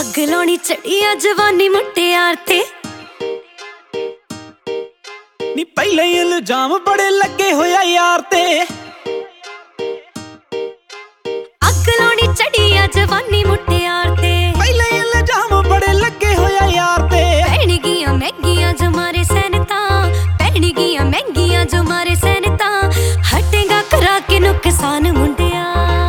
ਅੱਗ ਲਾਉਣੀ ਚੜੀ ਆ ਜਵਾਨੀ ਮੁਟਿਆਰ ਤੇ ਨੀ ਪਹਿਲੇ ਹੀ ਇਲਜ਼ਾਮ ਬੜੇ ਲੱਗੇ ਹੋਇਆ ਯਾਰ ਤੇ ਅੱਗ ਲਾਉਣੀ ਚੜੀ ਆ ਜਵਾਨੀ ਮੁਟਿਆਰ ਤੇ ਪਹਿਲੇ ਹੀ ਇਲਜ਼ਾਮ ਬੜੇ ਲੱਗੇ ਹੋਇਆ ਯਾਰ ਤੇ ਪੈਣਗੀਆਂ ਮਹਿੰਗੀਆਂ ਜੋ ਮਾਰੇ ਸੈਨਤਾਂ ਪੈਣਗੀਆਂ ਮਹਿੰਗੀਆਂ ਜੋ ਮਾਰੇ ਸੈਨਤਾਂ ਹਟੇਗਾ ਕਰਾ ਕੇ ਨੁਕਸਾਨ ਮੁੰਡਿਆ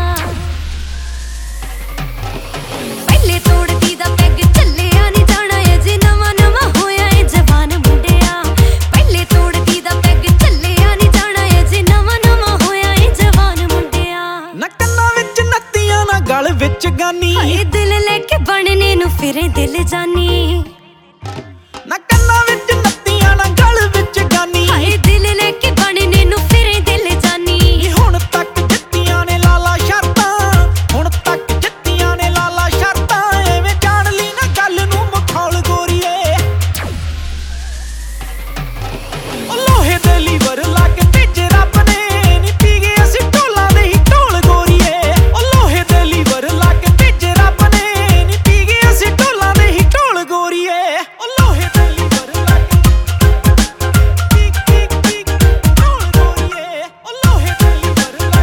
ਪਹਿਲੇ ਤੋੜਦੀ ਦਾ ਪੈਗ ਚੱਲਿਆ ਨਹੀਂ ਜਾਣਾ ਏ ਜੇ ਨਵਾਂ ਨਵਾਂ ਹੋਇਆ ਏ ਜਵਾਨ ਮੁੰਡਿਆ ਪਹਿਲੇ ਤੋੜਦੀ ਦਾ ਪੈਗ ਚੱਲਿਆ ਨਹੀਂ ਜਾਣਾ ਏ ਜੇ ਨਵਾਂ ਨਵਾਂ ਹੋਇਆ ਏ ਜਵਾਨ ਮੁੰਡਿਆ ਨਾ ਕੰਨਾਂ ਵਿੱਚ ਨੱਤੀਆਂ ਨਾ ਗਲ ਵਿੱਚ ਗਾਨੀ ਹਾਏ ਦਿਲ ਲੈ ਕੇ ਬਣਨੇ ਨੂੰ ਫਿਰੇ ਦਿਲ ਜਾਨੀ ਨਾ ਕੰਨਾਂ ਵਿੱਚ ਨੱਤੀਆਂ ਨਾ ਗਲ ਵਿੱਚ ਗਾਨੀ ਹਾਏ ਦਿਲ ਲੈ ਕੇ ਬਣਨੇ ਨੂੰ ਫਿਰੇ ਦਿਲ ਜਾਨੀ ਨੀ ਹੁਣ ਤੱਕ ਜਿੱਤੀਆਂ ਨੇ ਲਾਲਾ ਸ਼ਰਤਾਂ ਹੁਣ ਤੱਕ ਜਿੱਤੀਆਂ ਨੇ ਲਾਲਾ ਸ਼ਰਤਾਂ ਐਵੇਂ ਜਾਣ ਲਈ ਨਾ ਗੱਲ ਨੂੰ ਮਖੌਲ ਗੋਰੀਏ ਉਹ ਲੋਹੇ ਦੇ ਲੀਵਰ ਲਾ ਕੇ ਭੇਜੇ ਰੱਬ ਨੇ ਨੀ ਪੀ ਗਏ ਅਸੀਂ ਢੋਲਾਂ ਦੇ ਹੀ ਢੋਲ ਗੋਰੀਏ ਉਹ ਲੋਹੇ ਦੇ ਲੀਵਰ ਲਾ ਕੇ ਭੇਜੇ ਰੱਬ ਨੇ ਨੀ ਪੀ ਗਏ ਅਸੀਂ ਢੋਲਾਂ ਦੇ ਹੀ ਢੋਲ ਗੋਰੀਏ ਉਹ ਲੋਹੇ ਦੇ ਲੀਵਰ ਲਾ ਕੇ ਢੋਲ ਗੋਰੀਏ ਉਹ ਲੋਹੇ ਦੇ ਲੀਵਰ ਲਾ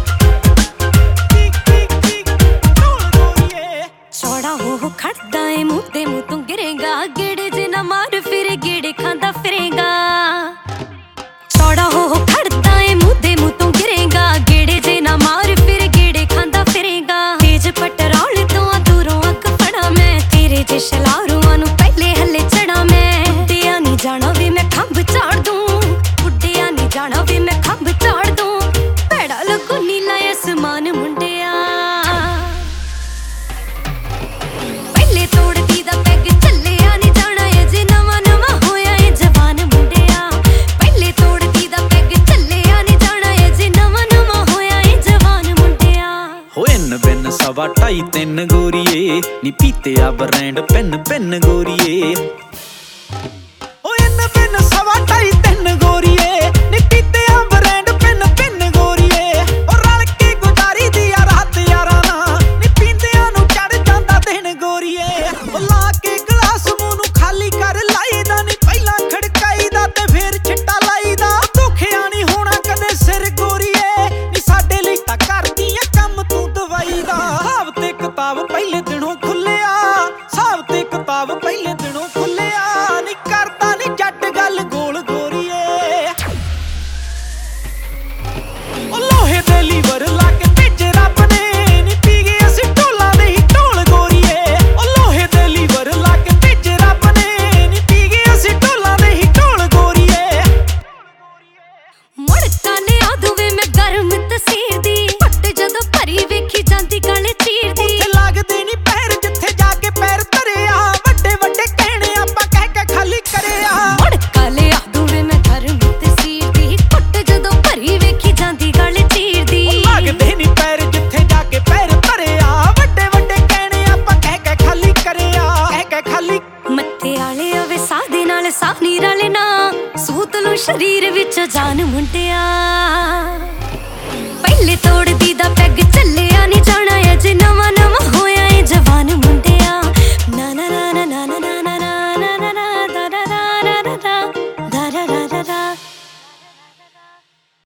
ਕੇ ਢੋਲ ਗੋਰੀਏ ਚੌੜਾ ਹੋ ਖੜਦਾ ਏ ਮੂੰਹ ਤੇ ਮੂੰਹ ਤੂੰ ਗਿਰੇਗਾ ਗੇੜੇ ਜੇ ਨਾ ਮਾਰ ਫਿਰ ਗੇੜੇ ਖਾਂਦਾ ਫਿਰੇਗਾ ਚੌੜਾ ਹੋ ਖੜਦਾ ਏ ਮੂੰਹ ਤੇ ਮੂੰਹ ਤੂੰ ਗਿਰੇਗਾ ਗੇੜੇ ਜੇ ਨਾ ਮਾਰ ਫਿਰ ਗੇੜੇ ਖਾਂਦਾ ਫਿਰੇਗਾ ਤੇਜ ਪਟਰੋਲ ਤੋਂ ਆ ਦੂਰੋਂ ਅੱਗ ਫੜਾ ਮੈਂ ਤੇਰੇ ਜੇ ਸ਼ਲਾਰੂਆਂ ਨੂੰ ਪਹਿਲੇ ਹੱਲੇ ਚੜਾ ਮੈਂ ਉੱਡਿਆ ਨਹੀਂ ਜਾਣਾ ਵੀ ਮੈਂ ਖੰਭ ਝਾੜ ਦੂੰ ਉੱਡਿਆ ਨਹੀਂ ਜਾਣਾ ਵੀ ਮੈਂ ਖੰਭ ਝਾੜ ਦੂੰ ਭੈੜਾ ਲੱਗੂ ਨੀਲਾ ਅਸਮਾਨ ਮੁੰਡਿਆ ਪਹਿਲੇ ਤੋੜਦੀ ਦਾ ਪੈਗ ਚੱਲਿਆ ਨਹੀਂ ਜਾਣਾ ਏ ਜੇ ਨਵਾਂ ਨਵਾਂ ਹੋਇਆ ਏ ਜਵਾਨ ਮੁੰਡਿਆ ਪਹਿਲੇ ਤੋੜਦੀ ਦਾ ਪੈਗ ਚੱਲਿਆ ਨਹੀਂ ਜਾਣਾ ਏ ਜੇ ਨਵਾਂ ਨਵਾਂ ਹੋਇਆ ਏ ਜਵਾਨ ਮੁੰਡਿਆ ਹੋਏ ਨ ਬਿਨ 2.5 3 ਗੋਰੀਏ ਨੀ ਪੀਤੇ ਆ ਬ੍ਰਾਂਡ ਪੈਨ ਗੋਰੀਏ ਹੋਏ ਨ ਬਿਨ 2.5 3 ਗੋਰੀਏ ਨੀ ਪੀਤੇ ਆ ਬ੍ਰਾਂਡ ਪੈਨ ਗੋਰੀਏ ਉਹ ਰਲ ਕੇ ਗੁਜ਼ਾਰੀ ਦੀ ਆ ਰਾਤ ਯਾਰਾਂ ਨਾਲ ਨੀ ਪੀਂਦਿਆਂ ਨੂੰ ਚੜ ਜਾਂਦਾ ਦਿਨ ਗੋਰੀਏ ਉਹ ਲਾ ਕੇ ਗਲਾਸ ਮੂੰਹ ਨੂੰ ਖਾਲੀ ਕਰ ਲਾਈਦਾ ਨੀ ਪਹਿਲਾਂ ਖੜਕਾਈਦਾ ਤੇ ਫੇਰ ਛਿੱਟਾ ਲਾਈਦਾ ਦੁਖਿਆ ਨਹੀਂ ਹੋਣਾ ਕਦੇ ਸਿਰ ਗੋਰੀਏ ਨੀ ਸਾਡੇ ਲਈ ਤਾਂ ਕਰਦੀ ਆ ਕੰਮ ਤੂੰ ਦਵਾਈ ਦਾ ਹਿਸਾਬ ਤੇ ਕਿਤਾਬ ਪਹਿਲੇ ਦਿਨੋਂ ਖੁੱਲਿਆ ਹਿਸਾਬ ਤੇ ਕਿਤਾਬ ਪਹਿਲੇ ਦਿਨੋਂ ਖੁੱਲਿਆ ਨੀ ਕਰਦਾ ਨੀ ਜੱਟ ਗੱਲ ਗੋਲ ਗੋਰੀਏ ਉਹ ਲੋਹੇ ਦੇ ਲੀਵਰ ਲਾ ਕੇ ਭੇਜੇ ਰੱਬ ਨੇ ਨੀ ਪੀ ਗਏ ਅਸੀਂ ਢੋਲਾਂ ਦੇ ਹੀ ਢੋਲ ਗੋਰੀਏ ਉਹ ਲੋਹੇ ਦੇ ਲੀਵਰ ਲਾ ਕੇ ਭੇਜੇ ਰੱਬ ਨੇ ਨੀ ਪੀ ਗਏ ਅਸੀਂ ਢੋਲਾਂ ਦੇ ਹੀ ਢੋਲ ਗੋਰੀਏ ਮੁੜਕਾ ਲਿਆ ਦੂਵੇ ਮੈਂ ਗਰਮ ਤਸੀਰ ਦੀ ਪੱਟ ਜਦੋਂ ਭਰੀ ਵੇਖੀ ਜਾਂਦੀ ਗਲ ਚੀਰਦੀ ਉੱਥੇ ਲੱਗਦੇ ਨੀ ਪੈਰ ਜਿੱਥੇ ਜਾ ਕੇ ਪੈਰ ਧਰਿਆ ਵੱਡੇ ਵੱਡੇ ਕਹਿਣੇ ਆਪਾਂ ਕਹਿ ਕੇ ਖਾਲੀ ਕਰਿਆ ਮੁੜਕਾ ਲਿਆ ਦੂਵੇ ਮੈਂ ਗਰਮ ਤਸੀਰ ਦੀ ਪੱਟ ਜਦੋਂ ਭਰੀ ਵੇਖੀ ਜਾਂਦੀ ਗਲ ਚੀਰਦੀ ਲੱਗਦੇ ਨੀ ਪੈਰ ਜਿੱਥੇ ਜਾ ਕੇ ਪੈਰ ਧਰਿਆ ਵੱਡੇ ਵੱਡੇ ਕਹਿਣੇ ਆਪਾਂ ਕਹਿ ਕੇ ਖਾਲੀ ਕਰਿਆ ਕਹਿ ਕੇ ਖਾਲੀ ਮੱਥੇ ਵਾਲੇ ਆਵੇ ਸਾਹ ਦੇ ਨਾਲ ਸਾਹ ਨੀ ਰਲਣਾ ਸੂਤ ਲੂ ਸਰੀਰ ਵਿੱਚ ਜਾਨ ਮੁੰਡਿਆ